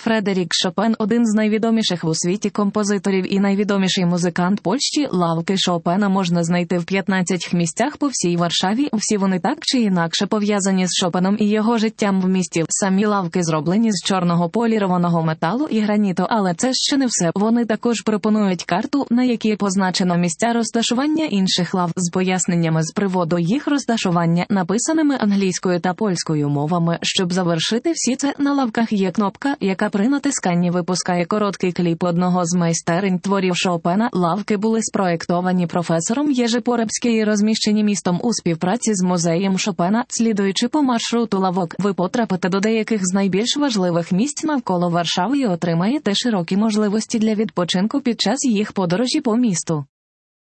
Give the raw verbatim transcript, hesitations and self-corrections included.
Фредерік Шопен – один з найвідоміших у світі композиторів і найвідоміший музикант Польщі. Лавки Шопена можна знайти в п'ятнадцятьох місцях по всій Варшаві. Всі вони так чи інакше пов'язані з Шопеном і його життям в місті. Самі лавки зроблені з чорного полірованого металу і граніту, але це ще не все. Вони також пропонують карту, на якій позначено місця розташування інших лав, з поясненнями з приводу їх розташування, написаними англійською та польською мовами. Щоб завершити всі це, на лавках є кнопка, яка при натисканні випускає короткий кліп одного з майстерень творів Шопена. Лавки були спроєктовані професором Єжи Поребський і розміщені містом у співпраці з музеєм Шопена. Слідуючи по маршруту лавок, ви потрапите до деяких з найбільш важливих місць навколо Варшави і отримаєте широкі можливості для відпочинку під час їх подорожі по місту.